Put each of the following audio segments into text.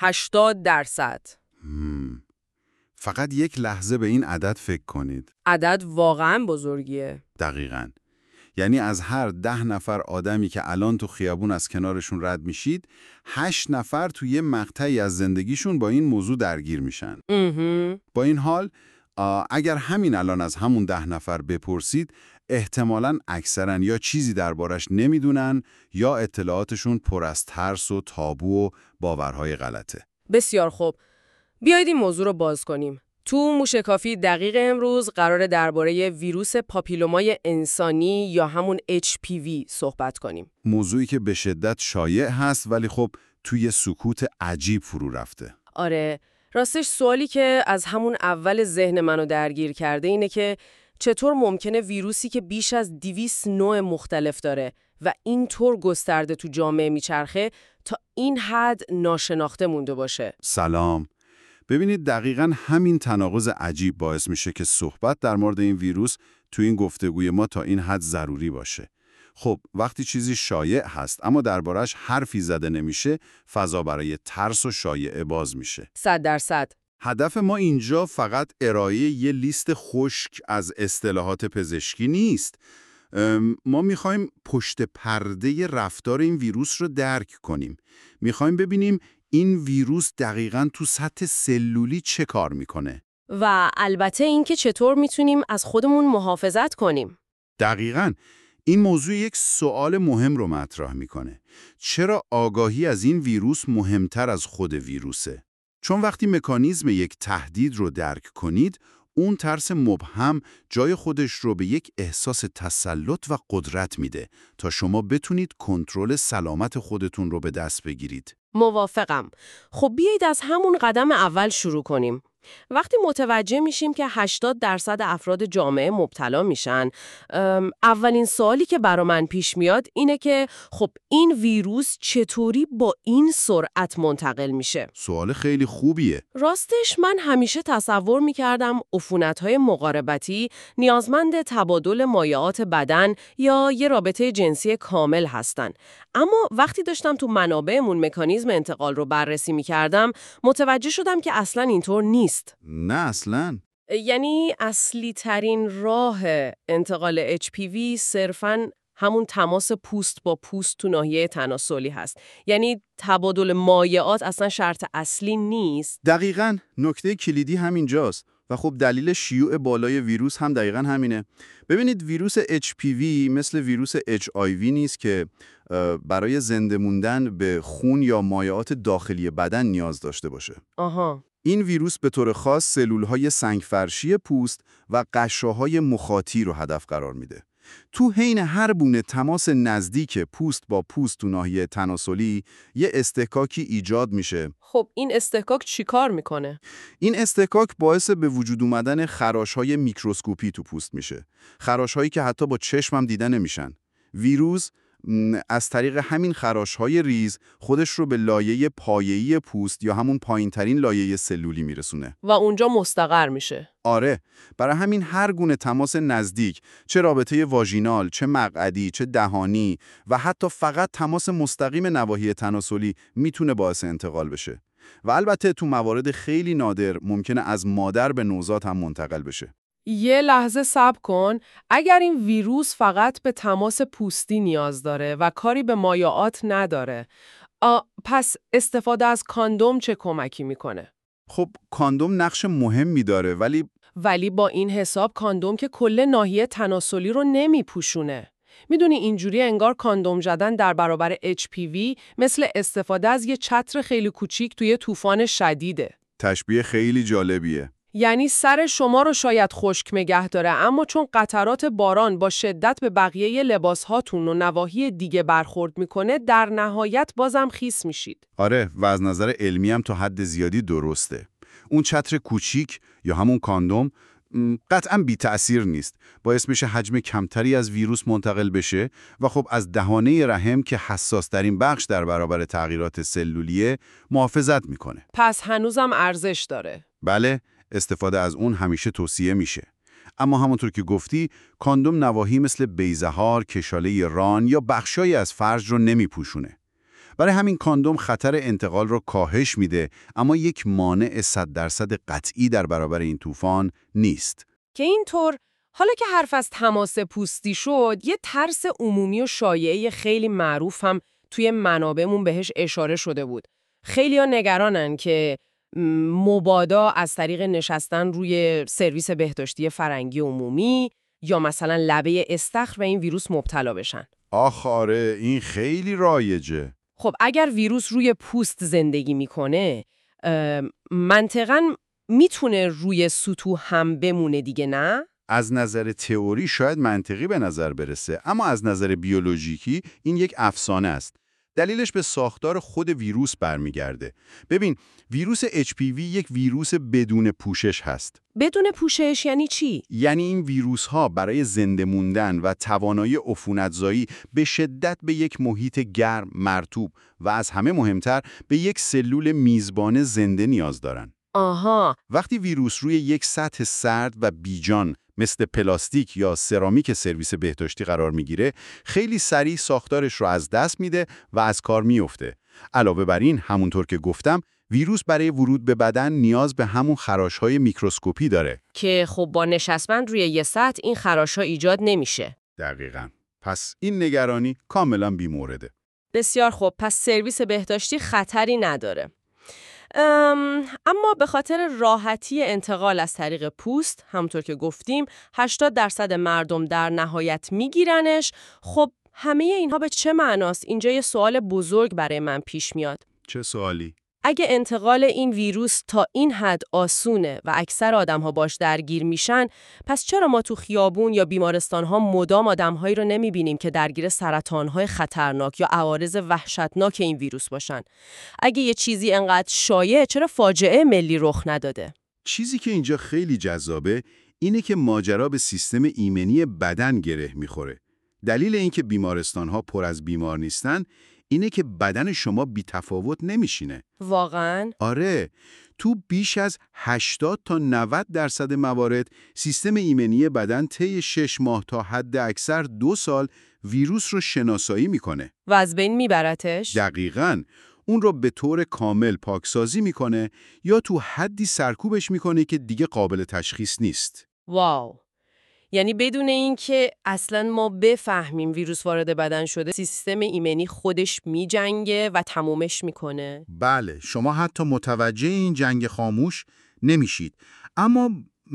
80%. فقط یک لحظه به این عدد فکر کنید. عدد واقعا بزرگیه. دقیقاً. یعنی از هر 10 نفر آدمی که الان تو خیابون از کنارشون رد میشید، 8 نفر تو یه مقطعی از زندگیشون با این موضوع درگیر میشن. با این حال اگر همین الان از همون 10 نفر بپرسید، احتمالاً اکثرا یا چیزی دربارش نمیدونن یا اطلاعاتشون پر از ترس و تابو و باورهای غلطه. بسیار خوب. بیایید این موضوع رو باز کنیم. تو موشکافی دقیق امروز قراره درباره ویروس پاپیلومای انسانی یا همون HPV صحبت کنیم. موضوعی که به شدت شایع هست ولی خب توی سکوت عجیب فرو رفته. آره، راستش سوالی که از همون اول ذهن منو درگیر کرده اینه که چطور ممکنه ویروسی که بیش از 200 نوع مختلف داره و اینطور گسترده تو جامعه میچرخه تا این حد ناشناخته مونده باشه؟ سلام. ببینید دقیقاً همین تناقض عجیب باعث میشه که صحبت در مورد این ویروس تو این گفتگوی ما تا این حد ضروری باشه. خب وقتی چیزی شایع هست اما دربارش حرفی زده نمیشه، فضا برای ترس و شایعه باز میشه. 100%. هدف ما اینجا فقط ارائه یه لیست خشک از اصطلاحات پزشکی نیست. ما میخوایم پشت پرده رفتار این ویروس رو درک کنیم. میخوایم ببینیم این ویروس دقیقاً تو سطح سلولی چه کار میکنه. و البته اینکه چطور میتونیم از خودمون محافظت کنیم. دقیقاً. این موضوع یک سوال مهم رو مطرح میکنه. چرا آگاهی از این ویروس مهمتر از خود ویروسه؟ چون وقتی مکانیزم یک تهدید رو درک کنید، اون ترس مبهم جای خودش رو به یک احساس تسلط و قدرت میده تا شما بتونید کنترل سلامت خودتون رو به دست بگیرید. موافقم. خب بیایید از همون قدم اول شروع کنیم. وقتی متوجه میشیم که 80% افراد جامعه مبتلا میشن، اولین سوالی که برا من پیش میاد اینه که خب این ویروس چطوری با این سرعت منتقل میشه؟ سوال خیلی خوبیه. راستش من همیشه تصور میکردم عفونت‌های مقاربتی نیازمند تبادل مایعات بدن یا یه رابطه جنسی کامل هستن. اما وقتی داشتم تو منابعمون مکانیزم انتقال رو بررسی میکردم، متوجه شدم که اصلاً اینطور نیست. نه اصلاً. یعنی اصلی ترین راه انتقال HPV صرفاً همون تماس پوست با پوست تو ناحیه تناسلی هست. یعنی تبادل مایعات اصلا شرط اصلی نیست. دقیقاً. نکته کلیدی همینجاست. و خب دلیل شیوع بالای ویروس هم دقیقاً همینه. ببینید ویروس HPV مثل ویروس HIV نیست که برای زنده موندن به خون یا مایعات داخلی بدن نیاز داشته باشه. آها. این ویروس به طور خاص سلول‌های سنگفرشی پوست و قشاهای مخاطی رو هدف قرار میده. تو حین هر گونه تماس نزدیک پوست با پوست تو ناحیه تناسلی یه استحکاکی ایجاد میشه. خب این استحکاک چی کار میکنه؟ این استحکاک باعث به وجود اومدن خراش‌های میکروسکوپی تو پوست میشه. خراش‌هایی که حتی با چشمم دیده نمیشن. ویروس از طریق همین خراش‌های ریز خودش رو به لایه پایه‌ای پوست یا همون پایین‌ترین لایه سلولی میرسونه و اونجا مستقر میشه. آره، برای همین هر گونه تماس نزدیک، چه رابطه واژینال، چه مقعدی، چه دهانی و حتی فقط تماس مستقیم نواحی تناسلی میتونه باعث انتقال بشه. و البته تو موارد خیلی نادر ممکنه از مادر به نوزاد هم منتقل بشه. یه لحظه صبر کن. اگر این ویروس فقط به تماس پوستی نیاز داره و کاری به مایعات نداره، پس استفاده از کاندوم چه کمکی میکنه؟ خب کاندوم نقش مهمی داره ولی با این حساب کاندوم که کل ناحیه تناسلی رو نمیپوشونه. میدونی اینجوری انگار کاندوم زدن در برابر HPV مثل استفاده از یه چتر خیلی کوچیک توی طوفان شدیده. تشبیه خیلی جالبیه. یعنی سر شما رو شاید خشک نگه داره، اما چون قطرات باران با شدت به بقیه لباس هاتون و نواحی دیگه برخورد میکنه، در نهایت بازم خیس میشید. آره، و از نظر علمی هم تا حد زیادی درسته. اون چتر کوچیک یا همون کاندوم قطعاً بی تأثیر نیست. باعث میشه حجم کمتری از ویروس منتقل بشه و خب از دهانه رحم که حساس ترین بخش در برابر تغییرات سلولیه محافظت میکنه. پس هنوزم ارزش داره. بله، استفاده از اون همیشه توصیه میشه. اما همونطور که گفتی، کاندوم نواحی مثل بیضه‌هار، کشاله ران یا بخشایی از فرج رو نمیپوشونه. برای همین کاندوم خطر انتقال رو کاهش میده، اما یک مانع 100% قطعی در برابر این طوفان نیست. که اینطور حالا که حرف از تماس پوستی شد، یه ترس عمومی و شایعه خیلی معروف هم توی منابعمون بهش اشاره شده بود. خیلی‌ها نگرانن که مبادا از طریق نشستن روی سرویس بهداشتی فرنگی عمومی یا مثلا لبه استخر به این ویروس مبتلا بشن. آره، این خیلی رایجه. خب اگر ویروس روی پوست زندگی میکنه، منطقاً میتونه روی سطوح هم بمونه دیگه، نه؟ از نظر تئوری شاید منطقی به نظر برسه، اما از نظر بیولوژیکی این یک افسانه است. دلیلش به ساختار خود ویروس برمیگرده. ببین، ویروس HPV یک ویروس بدون پوشش هست. بدون پوشش یعنی چی؟ یعنی این ویروس ها برای زنده موندن و توانایی عفونت‌زایی به شدت به یک محیط گرم، مرطوب و از همه مهمتر به یک سلول میزبان زنده نیاز دارن. آها. وقتی ویروس روی یک سطح سرد و بیجان مثل پلاستیک یا سرامیک سرویس بهداشتی قرار میگیره، خیلی سریع ساختارش رو از دست میده و از کار میفته. علاوه بر این، همونطور که گفتم، ویروس برای ورود به بدن نیاز به همون خراش‌های میکروسکوپی داره که خب با نشستن روی یه سطح این خراش‌ها ایجاد نمیشه. دقیقاً. پس این نگرانی کاملاً بی‌مورده. بسیار خوب، پس سرویس بهداشتی خطری نداره. اما به خاطر راحتی انتقال از طریق پوست، همونطور که گفتیم 80% مردم در نهایت میگیرنش. خب همه اینها به چه معناست؟ اینجا یه سوال بزرگ برای من پیش میاد. چه سوالی؟ اگه انتقال این ویروس تا این حد آسونه و اکثر آدم‌ها باش درگیر میشن، پس چرا ما تو خیابون یا بیمارستان‌ها مدام آدم‌هایی رو نمی‌بینیم که درگیر سرطان‌های خطرناک یا عوارض وحشتناک این ویروس باشن؟ اگه یه چیزی انقدر شایع، چرا فاجعه ملی رخ نداده؟ چیزی که اینجا خیلی جذابه اینه که ماجرا به سیستم ایمنی بدن گره میخوره. دلیل اینکه بیمارستان‌ها پر از بیمار نیستن اینه که بدن شما بی‌تفاوت نمیشینه. واقعاً؟ آره، تو بیش از 80 تا 90% موارد سیستم ایمنی بدن طی 6 ماه تا حد اکثر 2 سال ویروس رو شناسایی میکنه. و از بین میبرتش؟ دقیقاً. اون رو به طور کامل پاکسازی میکنه یا تو حدی سرکوبش میکنه که دیگه قابل تشخیص نیست. واو. یعنی بدون اینکه اصلاً ما بفهمیم ویروس وارد بدن شده، سیستم ایمنی خودش میجنگه و تمومش میکنه. بله، شما حتی متوجه این جنگ خاموش نمیشید. اما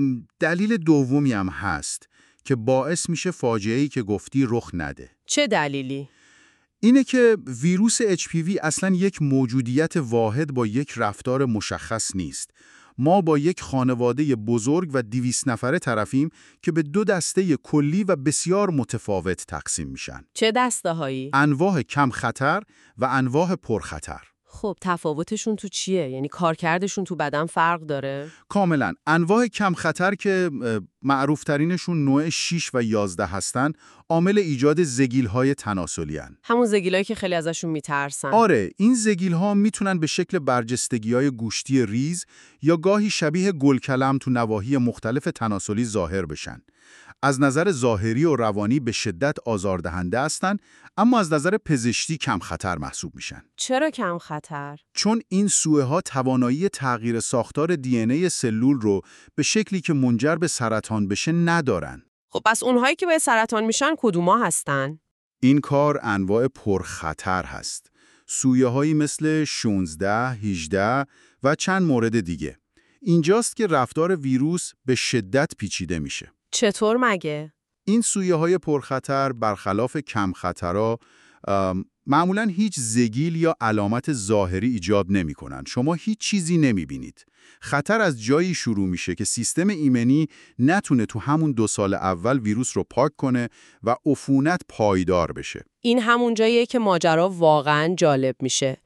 دلیل دومی هم هست که باعث میشه فاجعه‌ای که گفتی رخ نده. چه دلیلی؟ اینه که ویروس HPV اصلاً یک موجودیت واحد با یک رفتار مشخص نیست. ما با یک خانواده بزرگ و 200 نفره طرفیم که به 2 دسته کلی و بسیار متفاوت تقسیم میشن. چه دسته هایی؟ انواع کم خطر و انواع پرخطر. خب تفاوتشون تو چیه؟ یعنی کارکردشون تو بدن فرق داره؟ کاملا. انواع کم خطر که معروف ترینشون نوع 6 و 11 هستن، عامل ایجاد زگیل‌های تناسلی هن. همون زگیلایی که خیلی ازشون میترسن. آره، این زگیل‌ها میتونن به شکل برجستگی‌های گوشتی ریز یا گاهی شبیه گلکلم تو نواحی مختلف تناسلی ظاهر بشن. از نظر ظاهری و روانی به شدت آزاردهنده هستن، اما از نظر پزشکی کم خطر محسوب میشن. چرا کم خطر؟ چون این سوءها توانایی تغییر ساختار DNA سلول رو به شکلی که منجر به سرطان بشه ندارن. خب پس اونهایی که به سرطان میشن کدوما هستن؟ این کار انواع پرخطر هست. سویه‌هایی مثل 16، 18 و چند مورد دیگه. اینجاست که رفتار ویروس به شدت پیچیده میشه. چطور مگه؟ این سویه‌های پرخطر برخلاف کم خطرها معمولاً هیچ زگیل یا علامت ظاهری ایجاد نمی‌کنن. شما هیچ چیزی نمی‌بینید. خطر از جایی شروع میشه که سیستم ایمنی نتونه تو همون 2 سال اول ویروس رو پاک کنه و عفونت پایدار بشه. این همون جاییه که ماجرا واقعاً جالب میشه.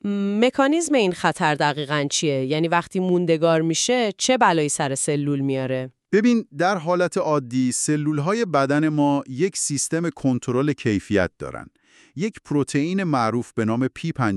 مکانیزم این خطر دقیقاً چیه؟ یعنی وقتی موندگار میشه چه بلایی سر سلول میاره؟ ببین، در حالت عادی سلول‌های بدن ما یک سیستم کنترل کیفیت دارن. یک پروتئین معروف به نام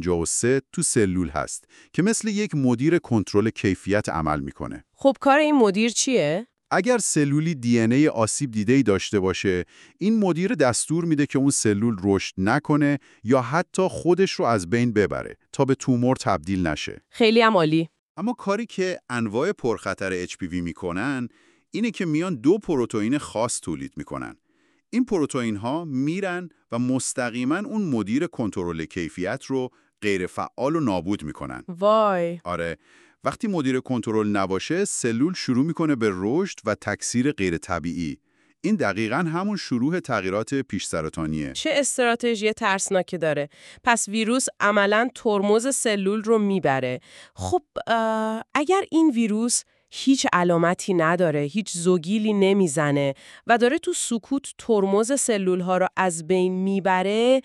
P53 تو سلول هست که مثل یک مدیر کنترل کیفیت عمل میکنه. خب کار این مدیر چیه؟ اگر سلولی دی آسیب دیده‌ای داشته باشه، این مدیر دستور میده که اون سلول رشد نکنه یا حتی خودش رو از بین ببره تا به تومور تبدیل نشه. خیلی هم عالی. اما کاری که انواع پرخطر HPV میکنن اینه که میان 2 پروتئین خاص تولید میکنن. این پروتئین ها میرن و مستقیما اون مدیر کنترل کیفیت رو غیر فعال و نابود میکنن. وای. آره، وقتی مدیر کنترل نباشه، سلول شروع میکنه به رشد و تکثیر غیر طبیعی. این دقیقاً همون شروع تغییرات پیش سرطانیه. چه استراتژی ترسناکی داره. پس ویروس عملاً ترمز سلول رو میبره. خب اگر این ویروس هیچ علامتی نداره، هیچ زوگیلی نمیزنه و داره تو سکوت ترمز سلول ها رو از بین میبره،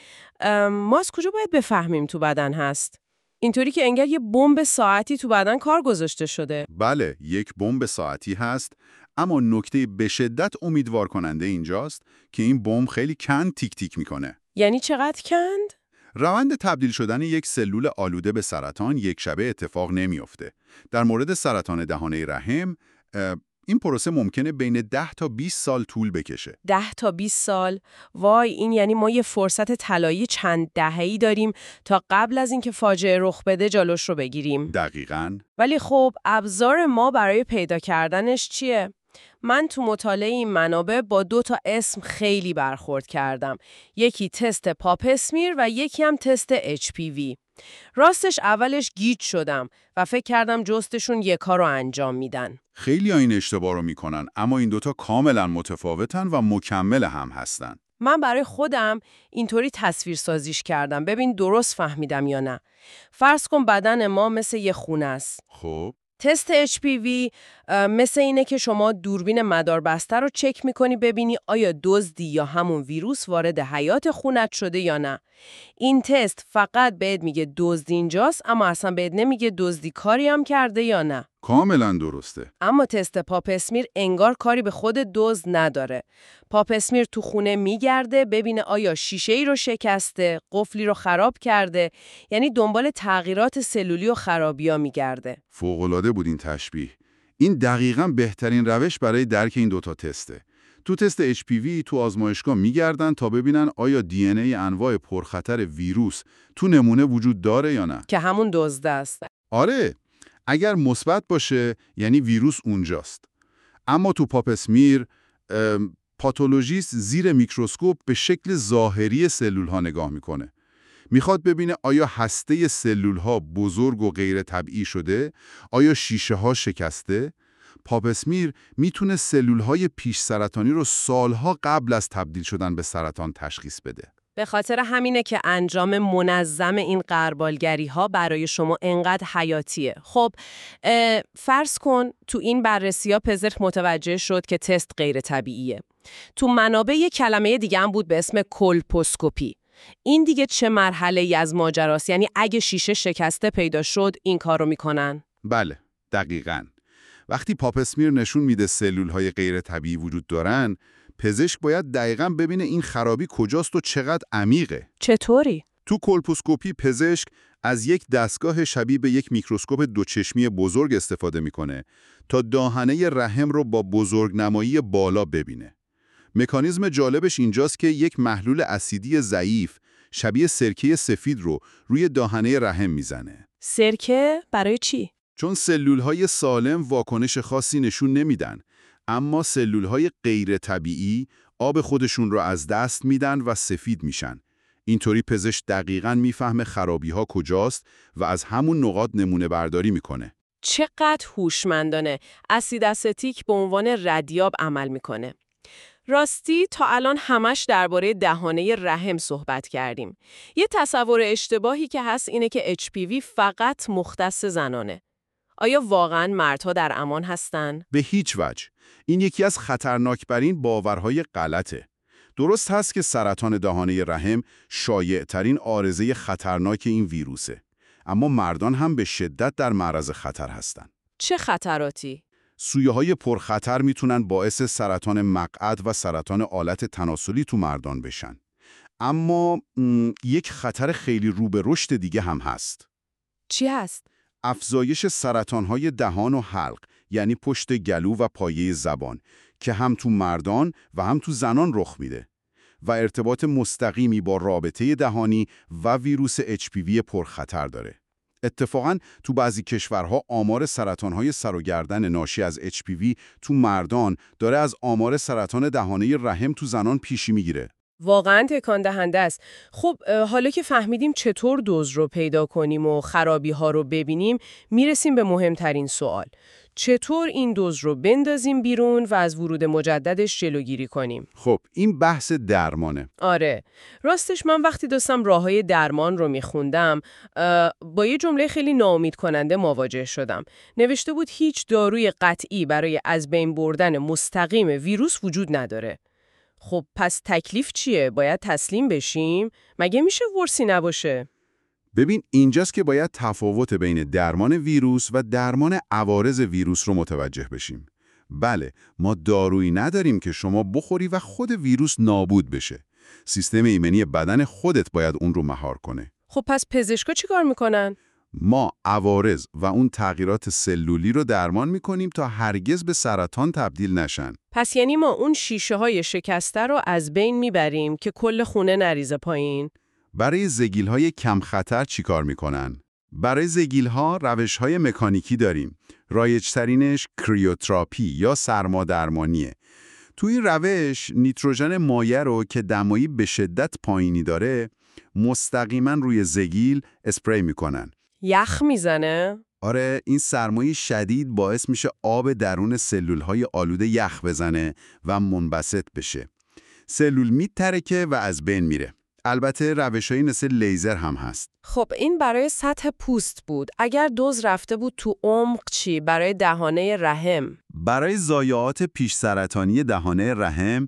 ما از کجا باید بفهمیم تو بدن هست؟ اینطوری که انگار یه بمب ساعتی تو بدن کار گذاشته شده. بله، یک بمب ساعتی هست، اما نکته به شدت امیدوار کننده اینجاست که این بمب خیلی کند تیک تیک میکنه. یعنی چقدر کند؟ روند تبدیل شدن یک سلول آلوده به سرطان یک شبه اتفاق نمیافته. در مورد سرطان دهانه رحم، این پروسه ممکنه بین 10 تا 20 سال طول بکشه. 10 تا 20 سال؟ وای، این یعنی ما یه فرصت طلایی چند دهه‌ای داریم تا قبل از اینکه فاجعه رخ بده جلوش رو بگیریم. دقیقاً. ولی خب ابزار ما برای پیدا کردنش چیه؟ من تو مطالعه این منابع با 2 تا اسم خیلی برخورد کردم. یکی تست پاپ اسمیر و یکی هم تست HPV. راستش اولش گیج شدم و فکر کردم جفتشون یک کار رو انجام میدن. خیلی این اشتباه رو میکنن، اما این دوتا کاملا متفاوتن و مکمل هم هستن. من برای خودم اینطوری تصویر سازیش کردم، ببین درست فهمیدم یا نه. فرض کن بدن ما مثل یه خونه است. خب تست HPV مثل اینه که شما دوربین مداربسته رو چک میکنی ببینی آیا دزدی یا همون ویروس وارد حیات خونت شده یا نه. این تست فقط بهت میگه دزد اینجاست، اما اصلا بهت نمیگه دزدی کاری هم کرده یا نه. کاملا درسته. اما تست پاپ اسمیر انگار کاری به خود دزد نداره. پاپ اسمیر تو خونه میگرده ببینه آیا شیشه‌ای رو شکسته، قفلی رو خراب کرده، یعنی دنبال تغییرات سلولی و خرابی‌ها میگرده. فوق‌العاده بود این تشبیه. این دقیقاً بهترین روش برای درک این دوتا تسته. تو تست HPV تو آزمایشگاه میگردن تا ببینن آیا DNA انواع پرخطر ویروس تو نمونه وجود داره یا نه. که همون دزد است. آره، اگر مثبت باشه یعنی ویروس اونجاست. اما تو پاپ اسمیر پاتولوژیست زیر میکروسکوپ به شکل ظاهری سلول ها نگاه میکنه. میخواد ببینه آیا هسته سلول ها بزرگ و غیر طبیعی شده، آیا شیشه ها شکسته. پاپ اسمیر میتونه سلول های پیش سرطانی رو سالها قبل از تبدیل شدن به سرطان تشخیص بده. به خاطر همینه که انجام منظم این غربالگری ها برای شما انقدر حیاتیه. خب فرض کن تو این بررسی ها پزشک متوجه شد که تست غیر طبیعیه. تو منابع یه کلمه دیگه هم بود به اسم کولپوسکوپی. این دیگه چه مرحله‌ای از ماجراست؟ یعنی اگه شیشه شکسته پیدا شد این کارو میکنن؟ بله، دقیقاً. وقتی پاپ اسمیر نشون میده سلول های غیر طبیعی وجود دارن، پزشک باید دقیقاً ببینه این خرابی کجاست و چقدر عمیقه. چطوری؟ تو کولپوسکوپی پزشک از یک دستگاه شبیه به یک میکروسکوپ دوچشمی بزرگ استفاده میکنه تا داهنه رحم رو با بزرگنمایی بالا ببینه. مکانیزم جالبش اینجاست که یک محلول اسیدی ضعیف شبیه سرکه سفید رو روی داهنه رحم میزنه. سرکه برای چی؟ چون سلول‌های سالم واکنش خاصی نشون نمیدن، اما سلول‌های غیر طبیعی آب خودشون رو از دست میدن و سفید میشن. اینطوری پزشک دقیقاً میفهمه خرابی‌ها کجاست و از همون نقاط نمونه برداری میکنه. چقدر هوشمندانه. اسید استیک به عنوان ردیاب عمل میکنه. راستی تا الان همش درباره دهانه رحم صحبت کردیم. یه تصور اشتباهی که هست اینه که HPV فقط مختص زنانه. آیا واقعاً مردها در امان هستن؟ به هیچ وجه. این یکی از خطرناکترین باورهای غلطه. درست هست که سرطان دهانه رحم شایع‌ترین عارضه خطرناک این ویروسه. اما مردان هم به شدت در معرض خطر هستن. چه خطراتی؟ سویه‌های پرخطر میتونن باعث سرطان مقعد و سرطان آلت تناسلی تو مردان بشن. اما یک خطر خیلی رو به رشد دیگه هم هست. چی هست؟ افزایش سرطان‌های دهان و حلق، یعنی پشت گلو و پایه زبان که هم تو مردان و هم تو زنان رخ میده و ارتباط مستقیمی با رابطه دهانی و ویروس HPV پرخطر داره. اتفاقاً تو بعضی کشورها آمار سرطان‌های سر و گردن ناشی از HPV تو مردان داره از آمار سرطان دهانه رحم تو زنان پیشی میگیره. واقعا تکان دهنده است. خب حالا که فهمیدیم چطور دوز رو پیدا کنیم و خرابی ها رو ببینیم، میرسیم به مهمترین سوال. چطور این دوز رو بندازیم بیرون و از ورود مجددش جلوگیری کنیم؟ خب این بحث درمانه. آره، راستش من وقتی داشتم راههای درمان رو میخوندم با یه جمله خیلی ناامید کننده مواجه شدم. نوشته بود هیچ داروی قطعی برای از بین بردن مستقیم ویروس وجود نداره. خب پس تکلیف چیه؟ باید تسلیم بشیم؟ مگه میشه ورسی نباشه؟ ببین اینجاست که باید تفاوت بین درمان ویروس و درمان عوارض ویروس رو متوجه بشیم. بله، ما دارویی نداریم که شما بخوری و خود ویروس نابود بشه. سیستم ایمنی بدن خودت باید اون رو مهار کنه. خب پس پزشکا چی کار میکنن؟ ما عوارض و اون تغییرات سلولی رو درمان میکنیم تا هرگز به سرطان تبدیل نشن. پس یعنی ما اون شیشه های شکسته رو از بین میبریم که کل خونه نریزه پایین؟ برای زگیل‌های کم خطر چی کار میکنن؟ برای زگیل‌ها روش‌های مکانیکی داریم. رایج‌ترینش کریوتراپی یا سرمادرمانیه. توی این روش نیتروژن مایع رو که دمایی به شدت پایینی داره مستقیما روی زگیل اسپری میکنن. یخ میزنه؟ آره، این سرمایه شدید باعث میشه آب درون سلول‌های آلوده یخ بزنه و منبسط بشه. سلول میترکه و از بین میره. البته روش‌هایی مثل لیزر هم هست. خب این برای سطح پوست بود. اگر دوز رفته بود تو عمق چی؟ برای دهانه رحم؟ برای ضایعات پیش سرطانی دهانه رحم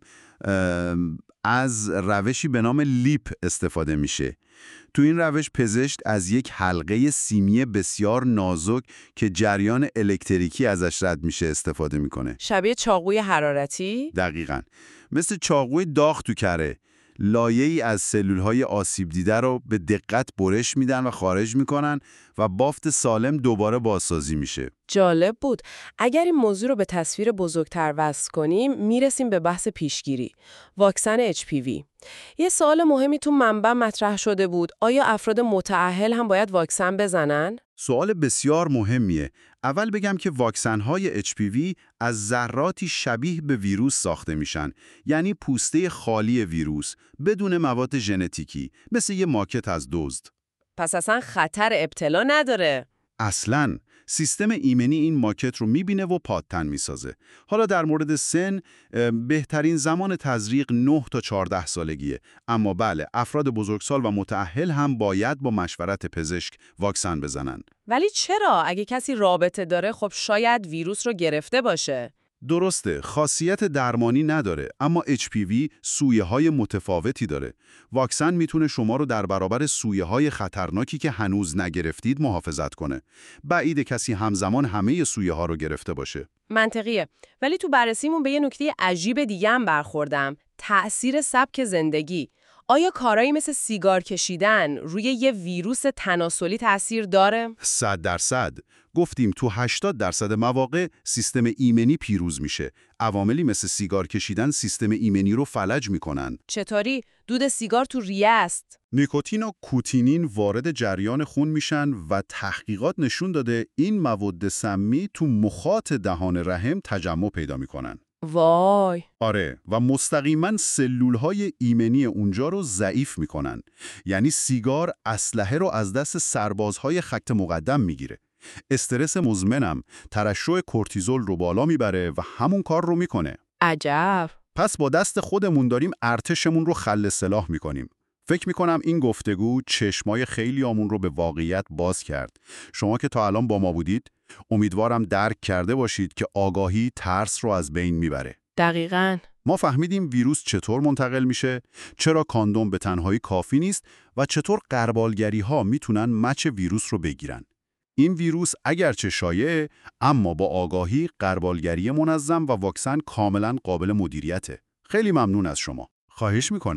از روشی به نام لیپ استفاده میشه. تو این روش پزشک از یک حلقه سیمی بسیار نازک که جریان الکتریکی ازش رد میشه استفاده میکنه. شبیه چاقوی حرارتی؟ دقیقاً. مثل چاقوی داغ تو کره. لایه‌ای از سلول‌های آسیب دیده رو به دقت برش میدن و خارج میکنن و بافت سالم دوباره بازسازی میشه. جالب بود. اگر این موضوع رو به تصویر بزرگتر وصل کنیم، میرسیم به بحث پیشگیری. واکسن HPV. یه سوال مهمی تو منبع مطرح شده بود. آیا افراد متأهل هم باید واکسن بزنن؟ سوال بسیار مهمیه. اول بگم که واکسن‌های HPV از ذراتی شبیه به ویروس ساخته میشن، یعنی پوسته خالی ویروس بدون مواد ژنتیکی، مثل یه ماکت از دزد. پس اصلا خطر ابتلا نداره. اصلاً سیستم ایمنی این ماکت رو میبینه و پادتن میسازه. حالا در مورد سن، بهترین زمان تزریق 9 تا 14 سالگیه. اما بله، افراد بزرگسال و متأهل هم باید با مشورت پزشک واکسن بزنن. ولی چرا؟ اگه کسی رابطه داره خب شاید ویروس رو گرفته باشه. درسته، خاصیت درمانی نداره، اما HPV سویه‌های متفاوتی داره. واکسن میتونه شما رو در برابر سویه‌های خطرناکی که هنوز نگرفتید محافظت کنه. بعید کسی همزمان همه سویه‌ها رو گرفته باشه. منطقیه. ولی تو بررسیمون به یه نکته عجیب دیگه هم برخوردم. تأثیر سبک زندگی. آیا کارایی مثل سیگار کشیدن روی یه ویروس تناسلی تأثیر داره؟ 100%. گفتیم تو 80% مواقع سیستم ایمنی پیروز میشه. عواملی مثل سیگار کشیدن سیستم ایمنی رو فلج میکنن. چطوری؟ دود سیگار تو ریه است. نیکوتین و کوتینین وارد جریان خون میشن و تحقیقات نشون داده این مواد سمی تو مخاط دهان رحم تجمع پیدا میکنن. وای. آره، و مستقیما سلولهای ایمنی اونجا رو ضعیف میکنن. یعنی سیگار اسلحه رو از دست سربازهای خط مقدم میگیره. استرس مزمنم ترشح کورتیزول رو بالا میبره و همون کار رو میکنه. عجب. پس با دست خودمون داریم ارتشمون رو خل سلاح میکنیم. فکر میکنم این گفتگو چشمای خیلیامون رو به واقعیت باز کرد. شما که تا الان با ما بودید، امیدوارم درک کرده باشید که آگاهی ترس رو از بین میبره. دقیقاً. ما فهمیدیم ویروس چطور منتقل میشه، چرا کاندوم به تنهایی کافی نیست و چطور غربالگری‌ها میتونن مچ ویروس رو بگیرن. این ویروس اگرچه شایعه، اما با آگاهی، غربالگری منظم و واکسن کاملا قابل مدیریته. خیلی ممنون از شما. خواهش میکنم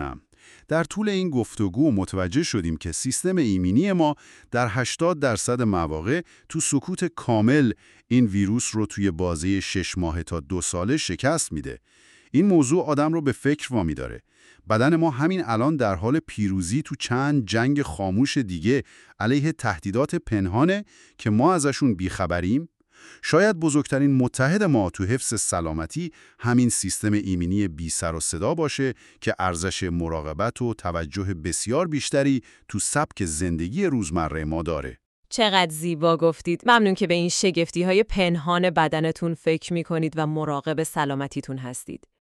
در طول این گفتگو متوجه شدیم که سیستم ایمنی ما در 80% مواقع تو سکوت کامل این ویروس رو توی بازه 6 ماه تا 2 ساله شکست میده. این موضوع آدم رو به فکر وامی داره. بدن ما همین الان در حال پیروزی تو چند جنگ خاموش دیگه علیه تهدیدات پنهانه که ما ازشون بیخبریم. شاید بزرگترین متحد ما تو حفظ سلامتی همین سیستم ایمنی بی سر و صدا باشه که ارزش مراقبت و توجه بسیار بیشتری تو سبک زندگی روزمره ما داره. چقدر زیبا گفتید. ممنون که به این شگفتی‌های پنهان بدنتون فکر می‌کنید و مراقب سلامتیتون هستید.